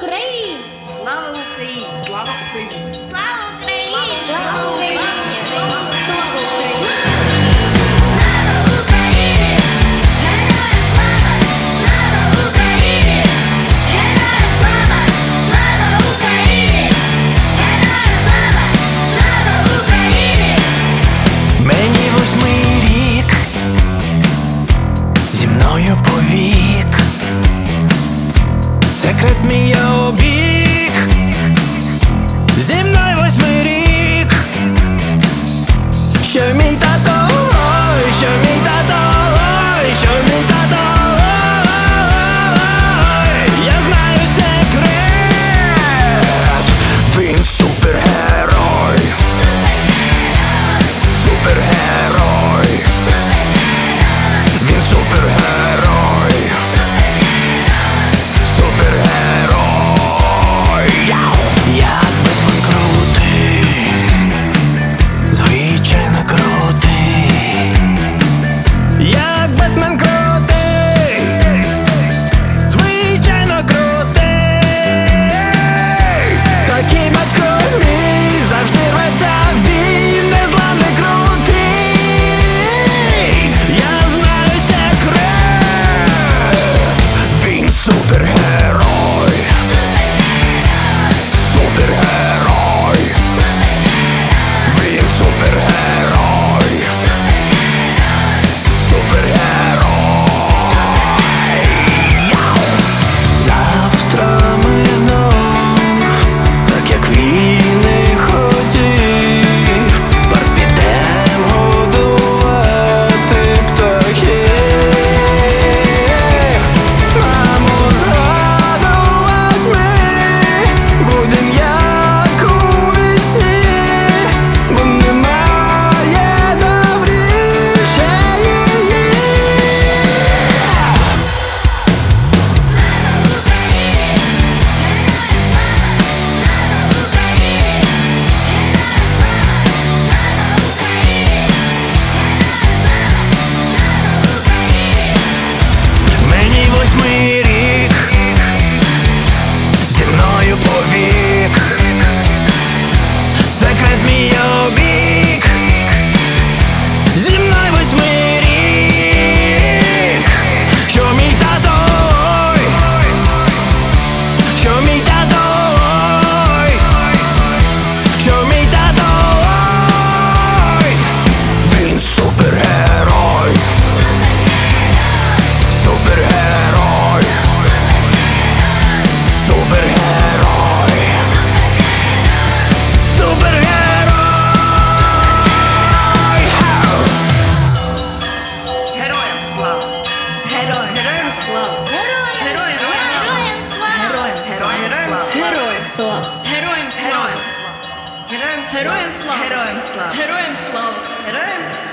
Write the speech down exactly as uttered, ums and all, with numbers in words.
Україні! Слава Україні! Слава Україні! Слава Україні! Слава Україні! Слава Україні! Мені восьмий рік, зі мною повік, секрет мій я обіг, зі мною восьмий рік, що мій тато, ой, що мій тато, ой, що мій тато, ой, я знаю секрет, він супергерой. Супергерой, він супергерой, супергерой. Як Бетмен крутий, звичайно крутий. Як Бетмен крутий, звичайно крутий. Такий батько мій завжди рветься в бій, незламний крутий. Я знаю секрет, він супергерой, супергерой, він супергерой, супергерой. Завтра ми знов, так як він і хотів, парк підем годувати птахів. Мамо, згадувать ми будем як у вісні, бо немає добріше її. Мені восьмий рік, зі мною повік, секрет мій обіг, зі мною восьмий рік, що мій тато, ой, що мій тато, ой, що мій тато, ой, він супергерой. Супергерой, супергерой, супергерой. Героям слава! Героям! Героям слава! Героям слава! Героям слава! Героям слава! Героям слава! Героям слава! Героям слава! Героям слава! Героям слава! Героям слава! Героям слава!